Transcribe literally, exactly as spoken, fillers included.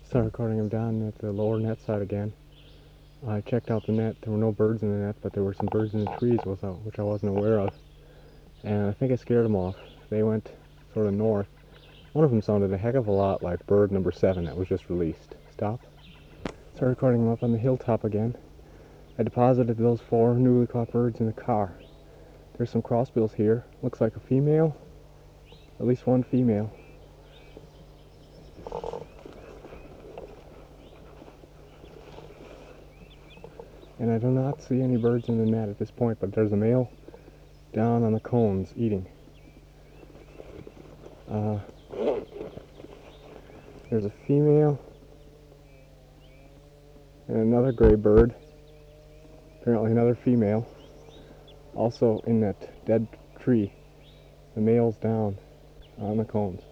Started recording him down at the lower net side again. I checked out the net. There were no birds in the net, but there were some birds in the trees, which I wasn't aware of. And I think I scared them off. They went sort of north. One of them sounded a heck of a lot like bird number seven that was just released. Stop. Started recording them up on the hilltop again. I deposited those four newly caught birds in the car. There's some crossbills here. Looks like a female. At least one female. And I do not see any birds in the net at this point, but there's a male down on the cones eating. Uh, there's a female and another gray bird, apparently another female, also in that dead tree. The male's down on the cones.